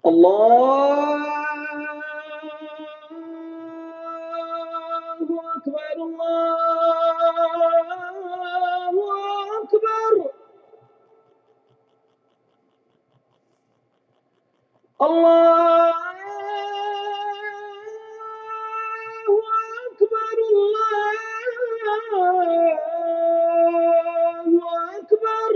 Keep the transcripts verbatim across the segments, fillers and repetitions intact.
الله أكبر الله أكبر الله أكبر الله أكبر.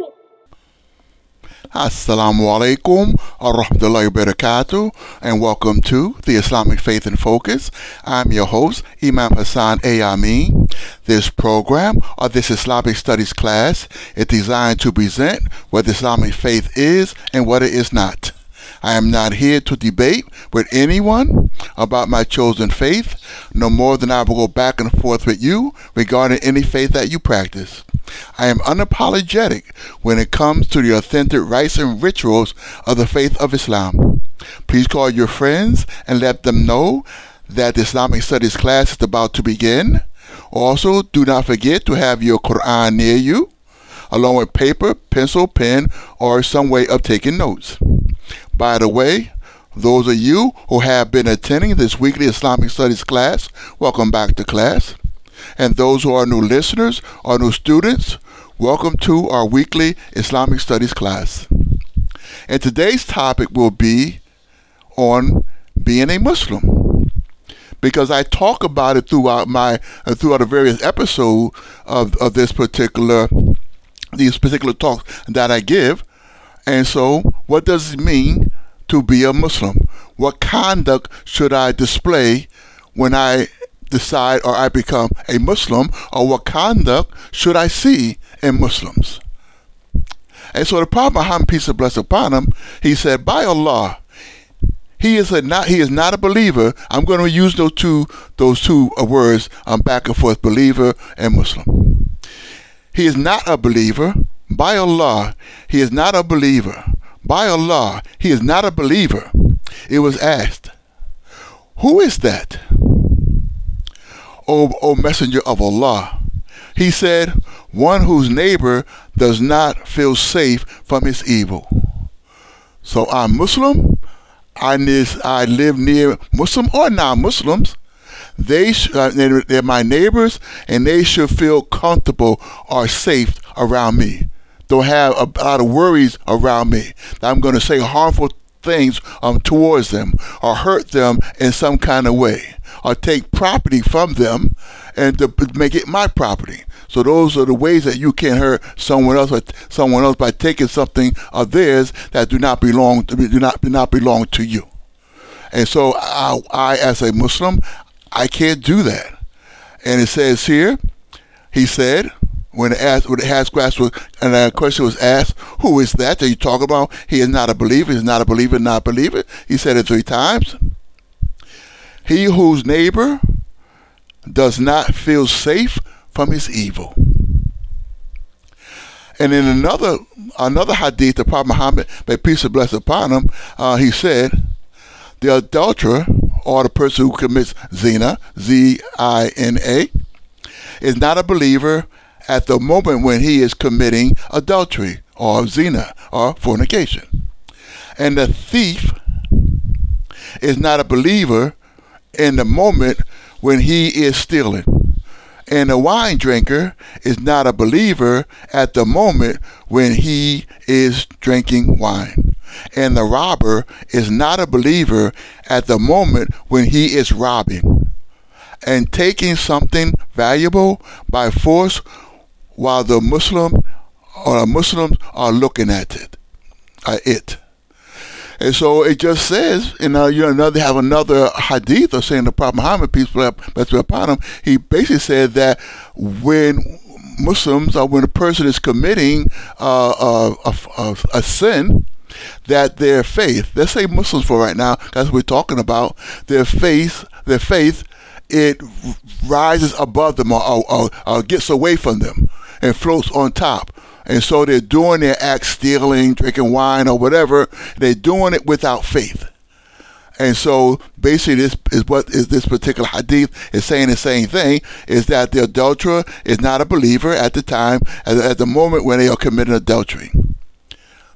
Assalamu alaikum wa rahmatullahi wa barakatuh, and welcome to the Islamic Faith in Focus. I'm your host, Imam Hassan A. Amin. This program, or this Islamic Studies class, is designed to present what Islamic faith is and what it is not. I am not here to debate with anyone about my chosen faith, no more than I will go back and forth with you regarding any faith that you practice. I am unapologetic when it comes to the authentic rites and rituals of the faith of Islam. Please call your friends and let them know that the Islamic Studies class is about to begin. Also, do not forget to have your Quran near you, along with paper, pencil, pen, or some way of taking notes. By the way, those of you who have been attending this weekly Islamic Studies class, welcome back to class. And those who are new listeners or new students, welcome to our weekly Islamic Studies class. And today's topic will be on being a Muslim, because I talk about it throughout my uh, throughout the various episodes of, of this particular these particular talks that I give. And so, what does it mean to be a Muslim? What conduct should I display when I decide or I become a Muslim, or what conduct should I see in Muslims? And so the Prophet Muhammad, peace and blessings upon him, he said, by Allah, he is a not he is not a believer. I'm going to use those two those two uh, words um, back and forth, believer and Muslim. He is not a believer. By Allah, he is not a believer. By Allah, he is not a believer. It was asked, who is that? O, o Messenger of Allah. He said, one whose neighbor does not feel safe from his evil. So I'm Muslim. I, I live near Muslim or non-Muslims. They sh- uh, they're, they're my neighbors, and they should feel comfortable or safe around me. Don't have a lot of worries around me that I'm going to say harmful things um, towards them, or hurt them in some kind of way, or take property from them and to make it my property. So those are the ways that you can hurt someone else, or someone else by taking something of theirs that do not belong to do not do not belong to you. And so I, I as a Muslim, I can't do that. And it says here, he said, when the asked, when the asked question was, and the question was asked, who is that that you talk about? He is not a believer. He is not a believer. Not a believer. He said it three times. He whose neighbor does not feel safe from his evil. And in another another hadith, the Prophet Muhammad, may peace and blessings upon him, uh, he said, the adulterer, or the person who commits zina, Z I N A, is not a believer at the moment when he is committing adultery or zina or fornication. And the thief is not a believer in the moment when he is stealing. And the wine drinker is not a believer at the moment when he is drinking wine. And the robber is not a believer at the moment when he is robbing and taking something valuable by force while the Muslim or the Muslims are looking at it. Uh, it. And so it just says, you know, you know, they have another hadith of saying the Prophet Muhammad, peace be upon him, he basically said that when Muslims, or when a person is committing uh, a, a, a sin, that their faith, let's say Muslims for right now, that's what we're talking about, their faith, their faith, it rises above them, or, or, or, or gets away from them and floats on top. And so they're doing their act, stealing, drinking wine, or whatever. They're doing it without faith. And so basically this is what is this particular hadith is saying the same thing, is that the adulterer is not a believer at the time, at, at the moment when they are committing adultery.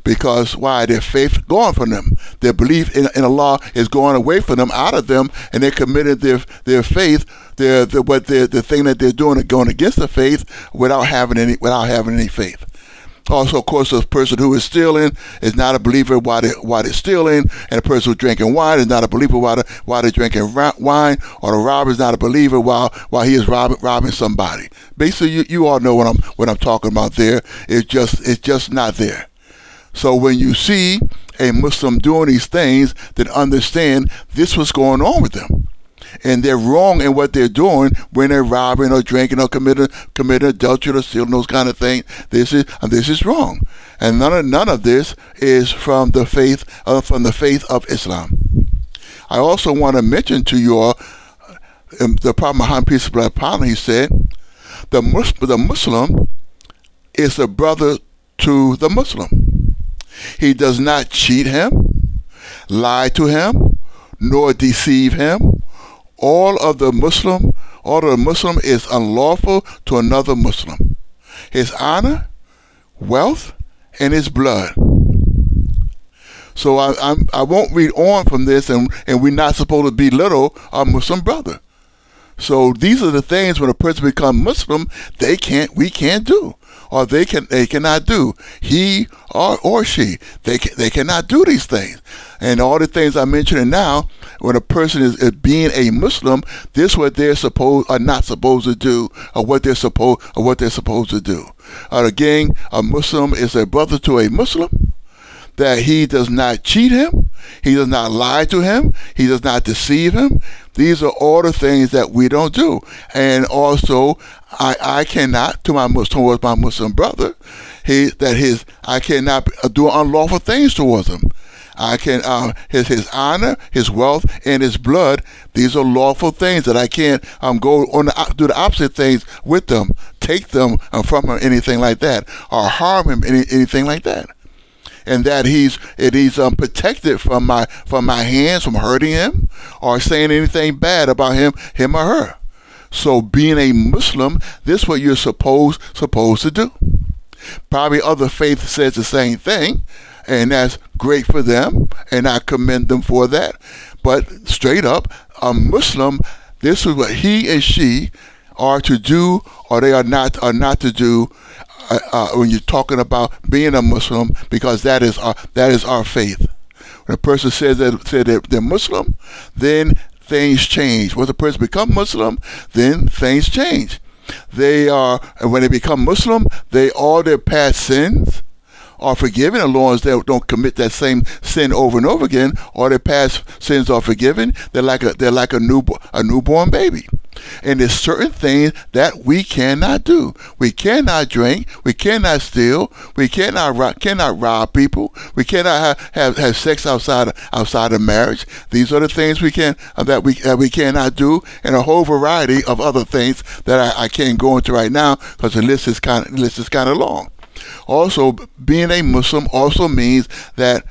Because why? Their faith gone from them. Their belief in, in Allah is going away from them, out of them, and they committed their their faith, their the what their the thing that they're doing is going against the faith without having any without having any faith. Also, of course, a person who is stealing is not a believer while they while they're stealing, and a person who's drinking wine is not a believer while they, while they're drinking ra- wine, or the robber is not a believer while while he is robbing robbing somebody. Basically, you, you all know what I'm what I'm talking about. There, it's just it's just not there. So when you see a Muslim doing these things, then understand this was going on with them. And they're wrong in what they're doing when they're robbing or drinking or committing committing adultery or stealing, those kind of things. This is this is wrong, and none of none of this is from the faith uh, from the faith of Islam. I also want to mention to you all um, the Prophet Muhammad, peace be upon him, he said, the Muslim, the Muslim is a brother to the Muslim. He does not cheat him, lie to him, nor deceive him. All of the Muslim, all of the Muslim is unlawful to another Muslim. His honor, wealth, and his blood. So I I'm, I won't read on from this, and, and we're not supposed to belittle our Muslim brother. So these are the things when a person becomes Muslim, they can't, we can't do, or they can, they cannot do. He or or she, they can, they cannot do these things. And all the things I'm mentioning now, when a person is, is being a Muslim, this is what they're supposed, are not supposed to do, or what they're supposed, or what they're supposed to do. Uh, again, a Muslim is a brother to a Muslim, that he does not cheat him, he does not lie to him, he does not deceive him. These are all the things that we don't do. And also, I, I cannot, to my towards my Muslim brother, he that his I cannot do unlawful things towards him. I can uh, his his honor, his wealth, and his blood. These are lawful things that I can't um go on the, do the opposite things with them, take them uh, from him, anything like that, or harm him, any, anything like that. And that he's it he's um, protected from my from my hands from hurting him or saying anything bad about him him or her. So being a Muslim, this is what you're supposed supposed to do. Probably other faith says the same thing, and that's great for them, and I commend them for that. But straight up, a Muslim, this is what he and she are to do, or they are not are not to do. Uh, uh, when you're talking about being a Muslim, because that is our that is our faith. When a person says that said that they're Muslim, then things change. Once a person becomes Muslim, then things change. They are when they become Muslim, they all their past sins are forgiven as long as they don't commit that same sin over and over again. All their past sins are forgiven. They're like a they're like a new a newborn baby. And there's certain things that we cannot do. We cannot drink. We cannot steal. We cannot rob, cannot rob people. We cannot have, have, have sex outside of, outside of marriage. These are the things we can uh, that we that we cannot do, and a whole variety of other things that I, I can't go into right now because the list is kind of list is kind of long. Also, being a Muslim also means that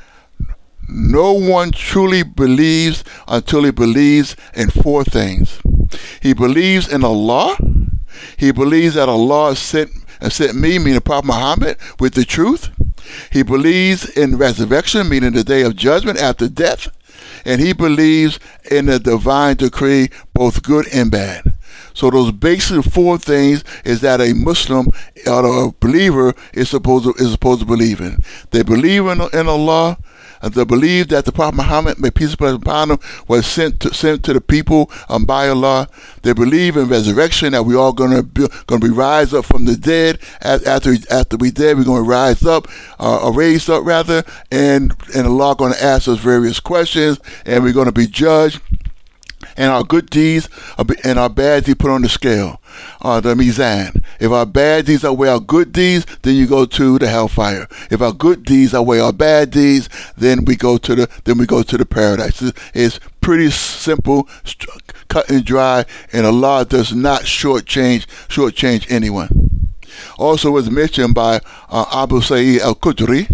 no one truly believes until he believes in four things. He believes in Allah. He believes that Allah sent, sent me, meaning Prophet Muhammad, with the truth. He believes in resurrection, meaning the day of judgment after death. And he believes in the divine decree, both good and bad. So those basic four things is that a Muslim or a believer is supposed to, is supposed to believe in. They believe in, in Allah. They believe that the Prophet Muhammad, may peace be upon him, was sent to sent to the people um, by Allah. They believe in resurrection, that we all gonna be gonna be rise up from the dead. After after we dead, we're gonna rise up, uh, or raised up rather, and and Allah gonna ask us various questions, and we're gonna be judged. And our good deeds and our bad deeds put on the scale, uh, the mizan. If our bad deeds outweigh our good deeds, then you go to the hellfire. If our good deeds outweigh our bad deeds, then we go to the then we go to the paradise. It's pretty simple, cut and dry, and Allah does not shortchange shortchange anyone. Also, it was mentioned by uh, Abu Sa'id al-Khudri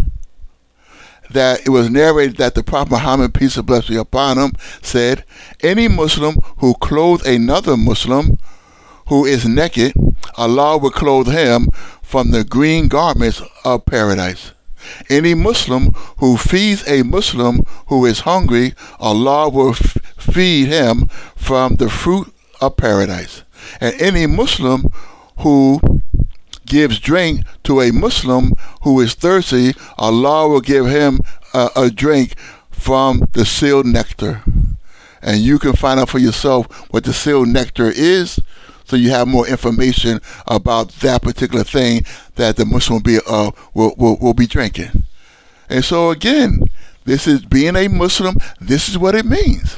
that it was narrated that the Prophet Muhammad, peace and blessing upon him, said, any Muslim who clothes another Muslim who is naked, Allah will clothe him from the green garments of paradise. Any Muslim who feeds a Muslim who is hungry, Allah will f- feed him from the fruit of paradise. And any Muslim who gives drink to a Muslim who is thirsty, Allah will give him a, a drink from the sealed nectar. And you can find out for yourself what the sealed nectar is, so you have more information about that particular thing that the Muslim will be, uh, will, will, will be drinking. And so again, this is being a Muslim. This is what it means.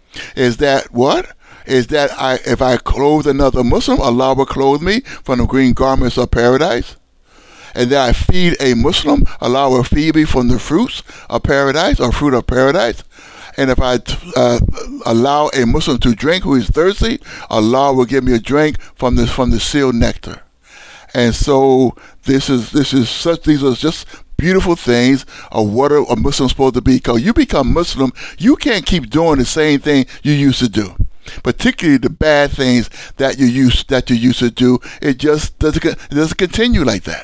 Is that what? Is that I, if I clothe another Muslim, Allah will clothe me from the green garments of paradise. And that I feed a Muslim, Allah will feed me from the fruits of paradise or fruit of paradise. And if I uh, allow a Muslim to drink who is thirsty, Allah will give me a drink from the from the sealed nectar. And so this is this is such these are just beautiful things of what a Muslim is supposed to be. Because you become Muslim, you can't keep doing the same thing you used to do. Particularly the bad things that you used that you used to do. It just doesn't it doesn't continue like that.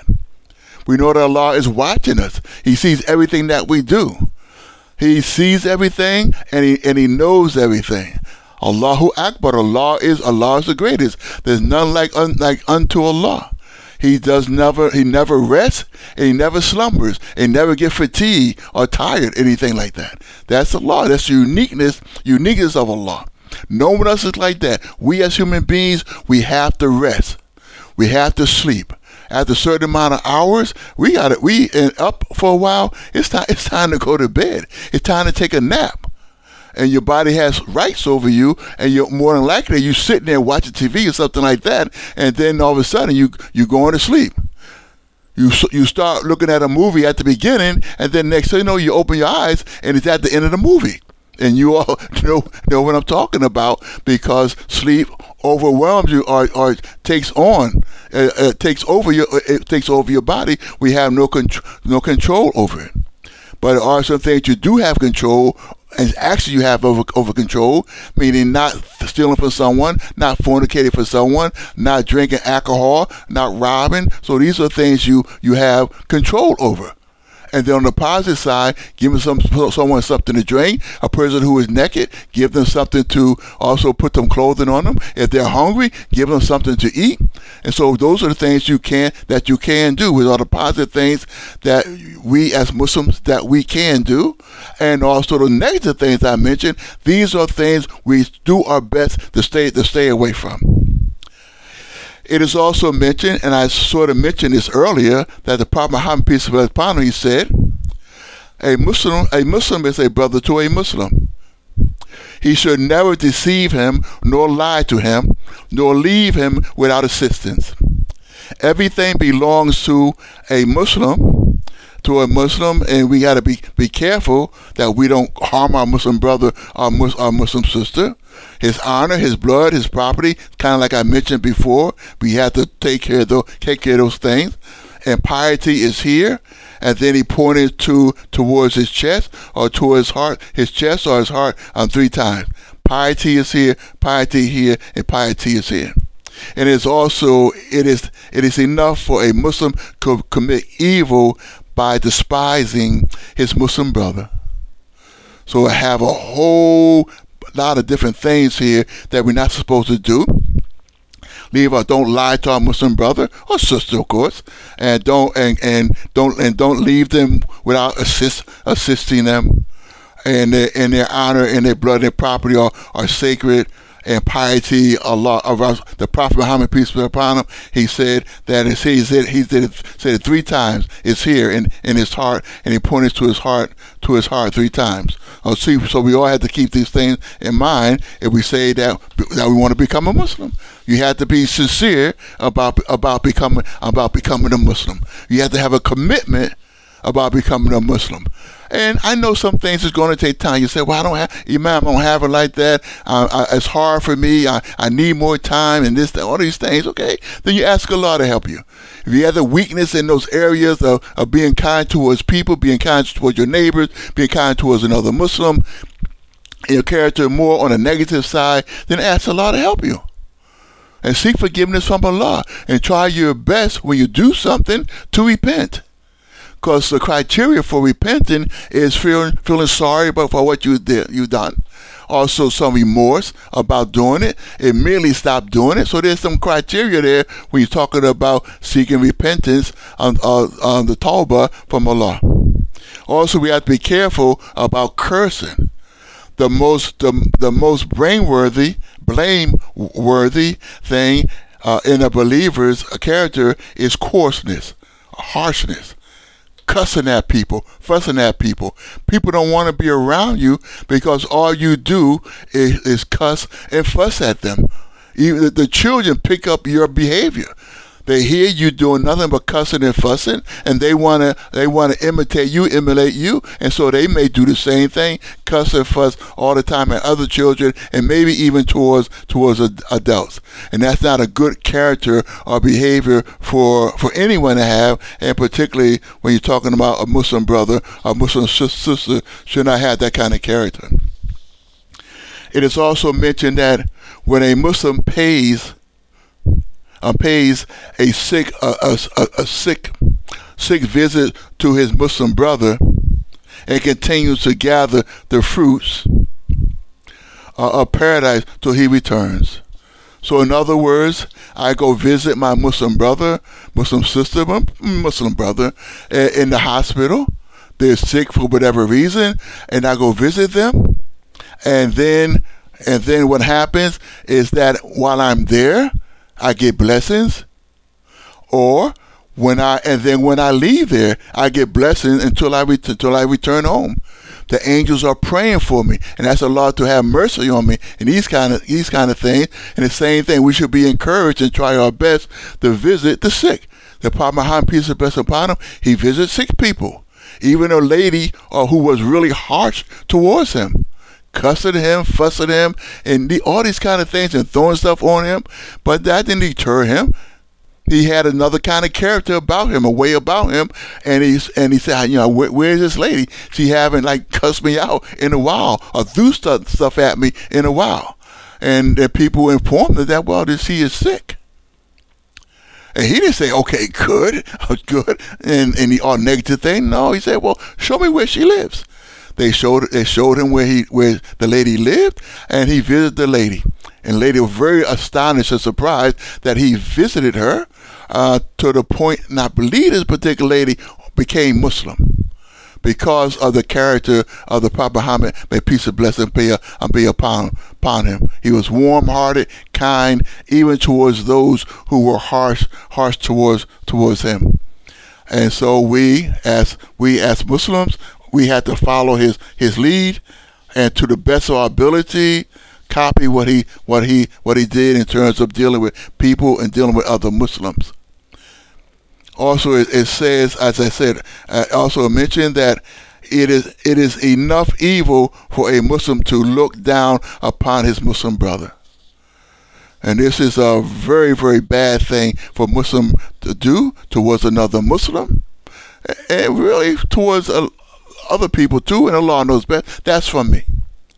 We know that Allah is watching us. He sees everything that we do. He sees everything and he and he knows everything. Allahu Akbar. Allah is Allah is the greatest. There's none like un, like unto Allah. He does never he never rests and he never slumbers and never get fatigued or tired, anything like that. That's Allah. That's the uniqueness uniqueness of Allah. No one else is like that. We as human beings, we have to rest. We have to sleep. After a certain amount of hours, we got it. We and up for a while. It's time. It's time to go to bed. It's time to take a nap. And your body has rights over you, and you're more than likely you sitting there watching T V or something like that, and then all of a sudden you you going to sleep. You you start looking at a movie at the beginning, and then next thing you know, you open your eyes, and it's at the end of the movie. And you all know know what I'm talking about, because sleep overwhelms you or, or takes on uh, uh, takes over your it takes over your body. We have no control no control over it. But there are some things you do have control, and actually you have over over control, meaning not stealing from someone, not fornicating for someone, not drinking alcohol, not robbing. So these are things you you have control over. And then on the positive side, giving some someone something to drink. A person who is naked, give them something to also put some clothing on them. If they're hungry, give them something to eat. And so those are the things you can that you can do. With all the positive things that we as Muslims that we can do, and also the negative things I mentioned. These are things we do our best to stay to stay away from. It is also mentioned, and I sort of mentioned this earlier, that the Prophet Muhammad, peace be upon him, he said, a Muslim, a Muslim is a brother to a Muslim. He should never deceive him, nor lie to him, nor leave him without assistance. Everything belongs to a Muslim, to a Muslim, and we got to be, be careful that we don't harm our Muslim brother, our, Mus- our Muslim sister. His honor, his blood, his property, kind of like I mentioned before, we have to take care of those, take care of those things. And piety is here, and then he pointed to towards his chest or towards his heart, his chest or his heart, um, three times. Piety is here, piety here, and piety is here. And it's also it is it is enough for a Muslim to commit evil by despising his Muslim brother. So I have a whole lot of different things here that we're not supposed to do. Leave our don't lie to our Muslim brother or sister, of course, and don't and, and don't and don't leave them without assist assisting them. And their, and their honor and their blood and their property are, are sacred. And piety, Allah, the Prophet Muhammad, peace be upon him, he said that it's, he said he said it, said it three times. It's here in, in his heart, and he pointed to his heart to his heart three times. Oh, see, so we all have to keep these things in mind if we say that that we want to become a Muslim. You have to be sincere about about becoming about becoming a Muslim. You have to have a commitment about becoming a Muslim. And I know some things is going to take time. You say, well, I don't have, Imam, I don't have it like that. Uh, I, it's hard for me. I, I need more time and this, all these things. Okay. Then you ask Allah to help you. If you have a weakness in those areas of, of being kind towards people, being kind towards your neighbors, being kind towards another Muslim, and your character more on the negative side, then ask Allah to help you. And seek forgiveness from Allah. And try your best when you do something to repent. because the criteria for repenting is feeling feeling sorry about for what you did you done. Also, some remorse about doing it. Immediately stop doing it. So there's some criteria there when you're talking about seeking repentance on, on, on the tawbah from Allah. Also, we have to be careful about cursing. The most the, the most brainworthy, blameworthy thing uh, in a believer's character is coarseness, harshness, cussing at people, fussing at people. People don't want to be around you because all you do is, is cuss and fuss at them. Even the children pick up your behavior. They hear you doing nothing but cussing and fussing, and they wanna they wanna imitate you, emulate you, and so they may do the same thing, cuss and fuss all the time at other children, and maybe even towards towards ad- adults. And that's not a good character or behavior for for anyone to have, and particularly when you're talking about a Muslim brother, a Muslim sister should not have that kind of character. It is also mentioned that when a Muslim pays Uh, pays a sick uh, a, a, a sick sick visit to his Muslim brother and continues to gather the fruits uh, of paradise till he returns. So in other words, I go visit my Muslim brother, Muslim sister, Muslim brother uh, in the hospital. They're sick for whatever reason, and I go visit them, and then and then what happens is that while I'm there, I get blessings, or when I and then when I leave there, I get blessings until I ret- until I return home. The angels are praying for me, and that's Allah to have mercy on me, and these kind of these kind of things. And the same thing, we should be encouraged and try our best to visit the sick. The Prophet Muhammad, peace and blessings upon him, he visits sick people, even a lady uh, who was really harsh towards him, cussing him, fussing him, and the, all these kind of things, and throwing stuff on him. But that didn't deter him. He had another kind of character about him, a way about him, and he's and he said, you know, where, where's this lady? She haven't like cussed me out in a while, or threw stuff stuff at me in a while. And the people informed her that, well, that she is sick. And he didn't say, okay, good, good, and and the all negative thing. No, he said, well, show me where she lives. They showed they showed him where he where the lady lived, and he visited the lady. And the lady was very astonished and surprised that he visited her, uh, to the point, and I believe this particular lady became Muslim because of the character of the Prophet Muhammad, may peace and blessing be, uh, be upon, upon him. He was warm-hearted, kind, even towards those who were harsh harsh towards towards him. And so we, as we as Muslims, we had to follow his, his lead, and to the best of our ability, copy what he what he what he did in terms of dealing with people and dealing with other Muslims. Also, it, it says, as I said, I also mentioned that it is it is enough evil for a Muslim to look down upon his Muslim brother. And this is a very, very bad thing for Muslim to do towards another Muslim, and really towards a other people too, and Allah knows best. That's from me.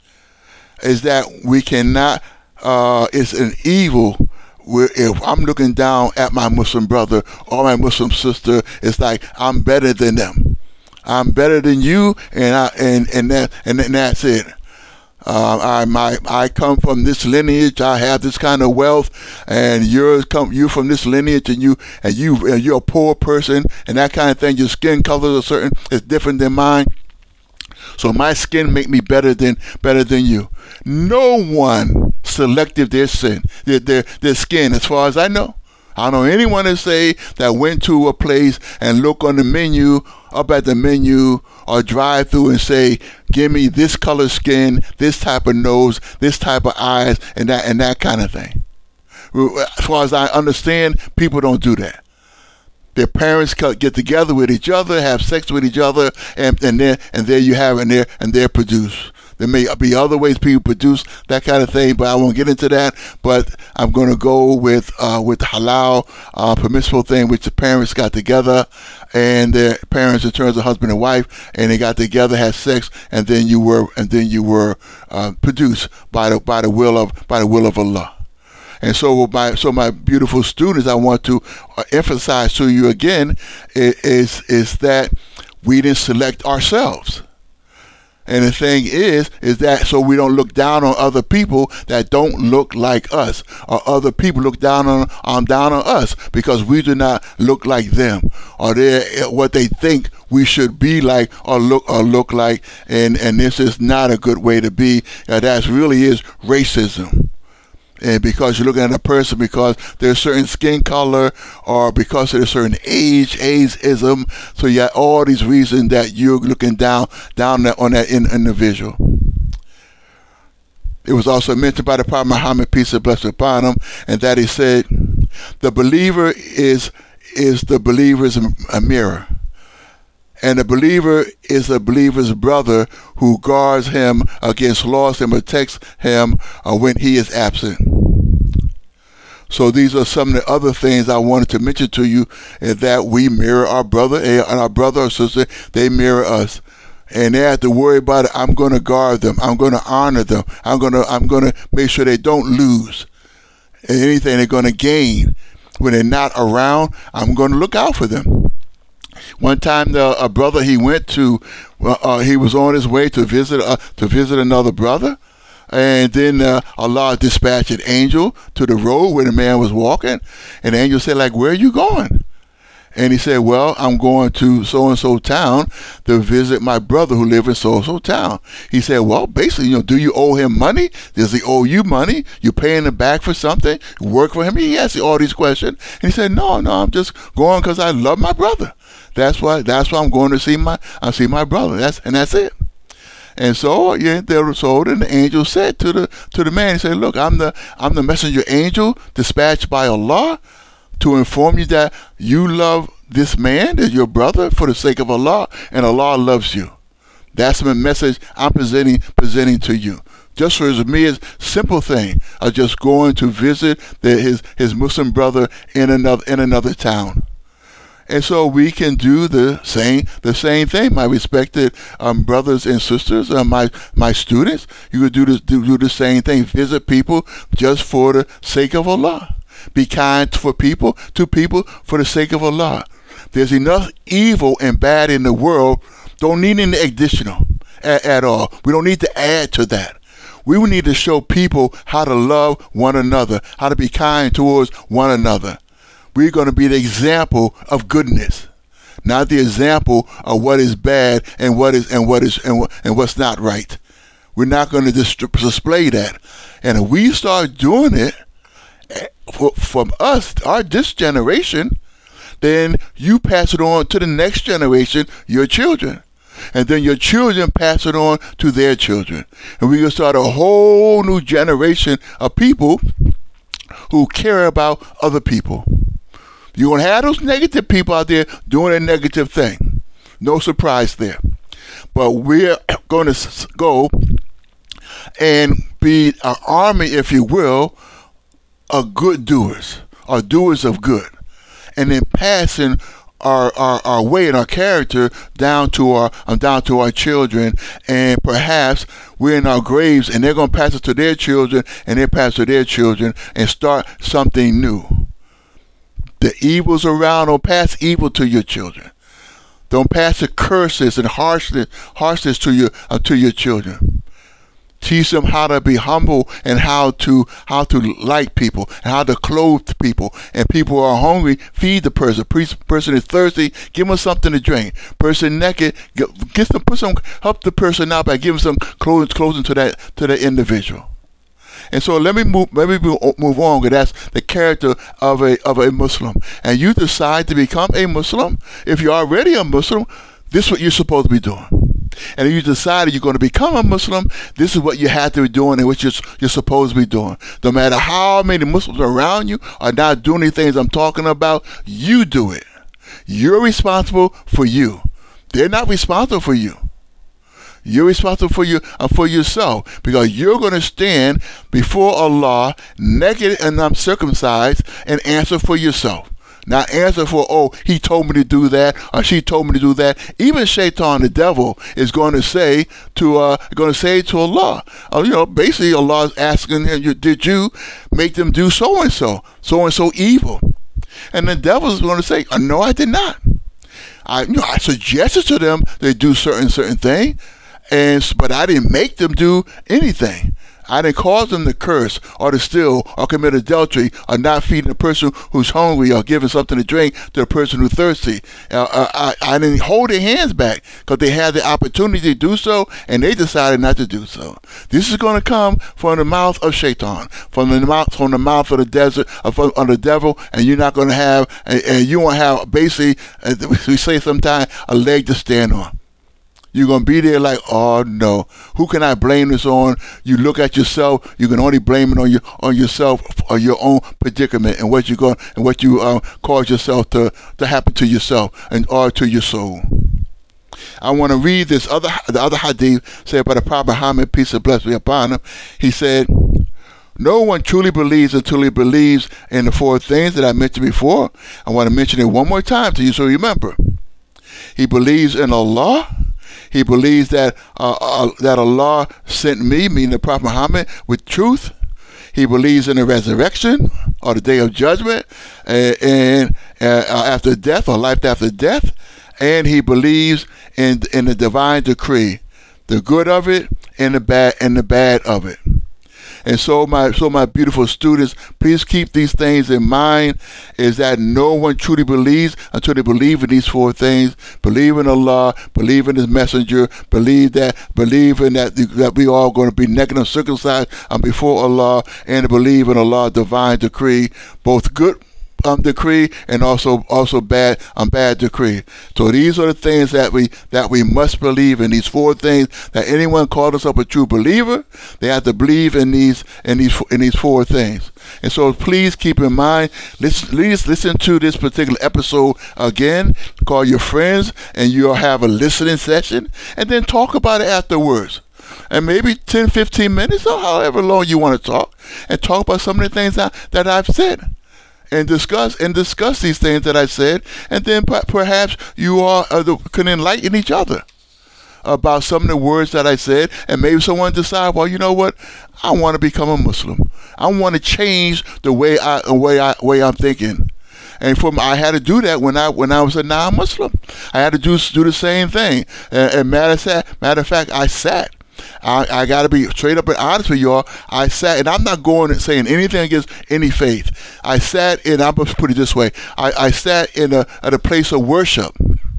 Is that we cannot, uh, it's an evil where if I'm looking down at my Muslim brother or my Muslim sister, it's like I'm better than them. I'm better than you, and I and and that and, and that's it. Uh, I my I come from this lineage. I have this kind of wealth, and you're come you from this lineage, and you and you and you're a poor person, and that kind of thing. Your skin color is certain is different than mine, so my skin make me better than better than you. No one selected their sin, their their their skin, as far as I know. I don't know anyone to say that went to a place and look on the menu, up at the menu, or drive through and say, give me this color skin, this type of nose, this type of eyes, and that and that kind of thing. As far as I understand, people don't do that. Their parents get together with each other, have sex with each other, and and there and there you have it, and there and they're produced. There may be other ways people produce that kind of thing, but I won't get into that. But I'm going to go with uh, with halal, uh, permissible thing, which the parents got together, and their parents, in terms of husband and wife, and they got together, had sex, and then you were and then you were uh, produced by the by the will of by the will of Allah. And so my so my beautiful students, I want to uh, emphasize to you again is is that we didn't select ourselves. And the thing is, is that so we don't look down on other people that don't look like us, or other people look down on um, down on us because we do not look like them, or they what they think we should be like or look or look like. And and this is not a good way to be. Uh, that really is racism. And because you're looking at a person because there's a certain skin color or because of a certain age, ageism, so you have all these reasons that you're looking down down on that individual. It was also mentioned by the Prophet Muhammad, peace and blessings upon him, and that he said, the believer is is the believer's a mirror. And the believer is a believer's brother who guards him against loss and protects him uh, when he is absent. So these are some of the other things I wanted to mention to you, is that we mirror our brother, and our brother or sister, they mirror us. And they have to worry about it. I'm going to guard them. I'm going to honor them. I'm going to I'm going to make sure they don't lose. And anything they're going to gain when they're not around, I'm going to look out for them. One time, the, a brother he went to, uh, uh, he was on his way to visit uh, to visit another brother, and then uh, Allah dispatched an angel to the road where the man was walking, and the angel said, like, where are you going? And he said, well, I'm going to so-and-so town to visit my brother who lives in so-and-so town. He said, well, basically, you know, do you owe him money? Does he owe you money? You paying him back for something? You work for him? He asked all these questions. And he said, no, no, I'm just going because I love my brother. That's why. That's why I'm going to see my. I see my brother. That's and that's it. And so, yeah, there so then the angel said to the to the man, he said, look, I'm the I'm the messenger angel dispatched by Allah to inform you that you love this man, that your brother, for the sake of Allah, and Allah loves you. That's the message I'm presenting presenting to you. Just for me, it's a simple thing of just going to visit the, his his Muslim brother in another in another town. And so we can do the same the same thing, my respected um, brothers and sisters, uh, my my students. You could do this, do, do the same thing. Visit people just for the sake of Allah. Be kind for people, to people for the sake of Allah. There's enough evil and bad in the world. Don't need any additional at, at all. We don't need to add to that. We will need to show people how to love one another, how to be kind towards one another. We're going to be the example of goodness, not the example of what is bad and what is and what is and, what, and what's not right. We're not going to dis- display that. And if we start doing it for, from us, our this generation, then you pass it on to the next generation, your children. And then your children pass it on to their children. And we're going to start a whole new generation of people who care about other people. You're going to have those negative people out there doing a negative thing. No surprise there. But we're going to go and be an army, if you will, of good doers, or doers of good. And then passing our, our, our way and our character down to our um, down to our children, and perhaps we're in our graves and they're going to pass it to their children, and they pass it to their children, and start something new. The evils around, don't pass evil to your children. Don't pass the curses and harshness, harshness to your uh, to your children. Teach them how to be humble and how to how to like people and how to clothe people. And people who are hungry, feed the person. Person is thirsty, give them something to drink. Person naked, get, get some, put some, help the person out by giving some clothing, clothing to that to that individual. And so let me move. Let me move on. Because that's the character of a of a Muslim. And you decide to become a Muslim. If you're already a Muslim, this is what you're supposed to be doing. And if you decided you're going to become a Muslim, this is what you have to be doing and what you're, you're supposed to be doing. No matter how many Muslims around you are not doing the things I'm talking about, you do it. You're responsible for you. They're not responsible for you. You're responsible for you uh, for yourself, because you're going to stand before Allah naked and uncircumcised and answer for yourself. not answer for, oh, he told me to do that or she told me to do that. Even Shaitan, the devil, is going to say to uh, going to say to Allah, uh, you know, basically Allah is asking him, did you make them do so and so, so and so evil? And the devil is going to say, oh, no, I did not. I, you know, I suggested to them they do certain certain thing, and but I didn't make them do anything. I didn't cause them to curse or to steal or commit adultery or not feeding a person who's hungry or giving something to drink to a person who's thirsty. Uh, uh, I, I didn't hold their hands back because they had the opportunity to do so and they decided not to do so. This is going to come from the mouth of Shaitan, from the mouth from the mouth of the desert of, of the devil, and you're not going to have and, and you won't have basically, uh, we say sometimes, a leg to stand on. You're going to be there like, oh no, who can I blame this on? You look at yourself, you can only blame it on your on yourself or your own predicament and what you're going and what you uh, cause yourself to, to happen to yourself and or to your soul. I want to read this other the other hadith said by the Prophet Muhammad, peace and blessing be upon him. He said, no one truly believes until he believes in the four things that I mentioned before. I want to mention it one more time to you so you remember. He believes in Allah. He believes that uh, uh, that Allah sent me, meaning the Prophet Muhammad, with truth. He believes in the resurrection or the day of judgment uh, and uh, after death or life after death. And he believes in in the divine decree, the good of it and the bad and the bad of it. And so my so my beautiful students, please keep these things in mind, is that no one truly believes until they believe in these four things. Believe in Allah, believe in His messenger, believe that believe in that that we all going to be naked and circumcised um, before Allah, and believe in Allah's divine decree, both good Um, decree and also also bad um, bad decree. So these are the things that we that we must believe in. These four things that anyone called us up a true believer, they have to believe in these in these in these four things. And so please keep in mind. Listen, please listen to this particular episode again. Call your friends, and you'll have a listening session, and then talk about it afterwards. And maybe ten, fifteen minutes or however long you want to talk, and talk about some of the things that, that I've said. And discuss and discuss these things that I said, and then p- perhaps you all uh, can enlighten each other about some of the words that I said, and maybe someone decide, well, you know what, I want to become a Muslim. I want to change the way I the way I way I'm thinking. And for me, I had to do that when I when I was a non-Muslim. I had to do do the same thing. And, and matter of fact, matter of fact, I sat. I, I got to be straight up and honest with y'all. I sat, and I'm not going and saying anything against any faith. I sat in, I'm going to put it this way, I, I sat in a, at a place of worship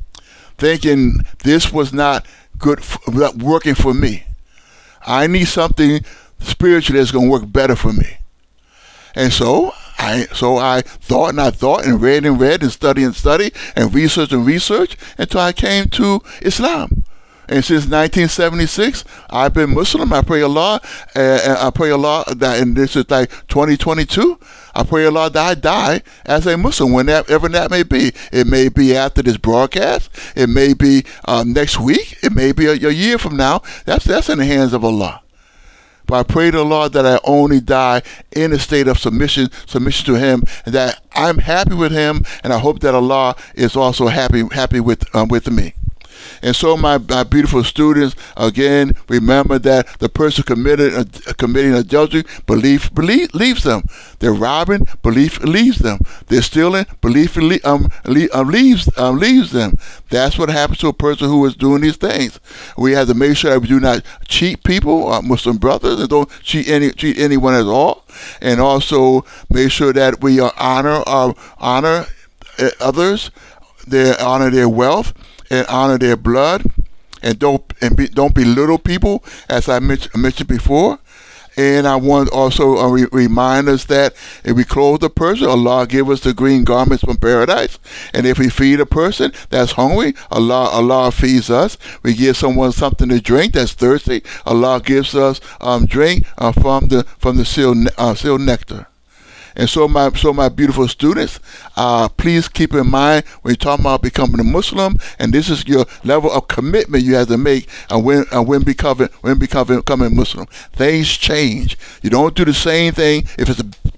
thinking this was not good, for, not working for me. I need something spiritual that's going to work better for me. And so I so I thought and I thought and read and read and studied and studied and researched and researched until I came to Islam. And since nineteen seventy-six, I've been Muslim. I pray Allah, uh, I pray Allah that, and this is like twenty twenty-two, I pray Allah that I die as a Muslim, whenever that may be. It may be after this broadcast. It may be um, next week. It may be a, a year from now. That's that's in the hands of Allah. But I pray to Allah that I only die in a state of submission, submission to Him, and that I'm happy with Him, and I hope that Allah is also happy happy with um, with me. And so, my, my beautiful students, again, remember that the person committed uh, committing adultery, belief, belief leaves them. They're robbing, belief leaves them. They're stealing, belief um, um, leaves um, leaves them. That's what happens to a person who is doing these things. We have to make sure that we do not cheat people, our Muslim brothers, and don't cheat any cheat anyone at all. And also make sure that we uh, honor our honor uh, others, their honor their wealth, and honor their blood, and don't and be, don't belittle people, as I mentioned, mentioned before. And I want to also uh, re- remind us that if we clothe a person, Allah give us the green garments from paradise. And if we feed a person that's hungry, Allah Allah feeds us. We give someone something to drink that's thirsty, Allah gives us um, drink uh, from the from the sealed uh, sealed nectar. And so my so my beautiful students, uh, please keep in mind when you're talking about becoming a Muslim, and this is your level of commitment you have to make uh, when uh, when becoming when becoming becoming Muslim. Things change. You don't do the same thing if it's a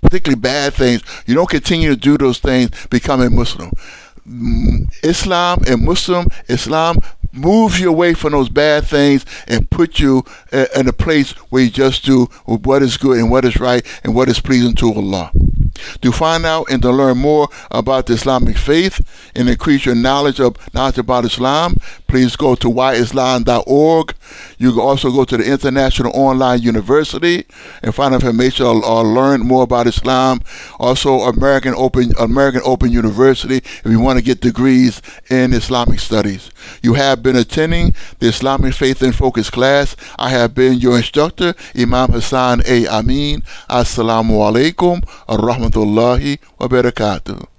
particularly bad things. You don't continue to do those things, become a Muslim. Islam and Muslim, Islam moves you away from those bad things and put you uh, in a place where you just do what is good and what is right and what is pleasing to Allah. To find out and to learn more about the Islamic faith and increase your knowledge of knowledge about Islam, please go to why islam dot org. You can also go to the International Online University and find information or, or learn more about Islam. Also, American Open American Open University if you want to get degrees in Islamic studies. You have been attending the Islamic Faith in Focus class. I have been your instructor, Imam Hassan A. Amin. Assalamu alaikum wa rahmatullahi wa barakatuh.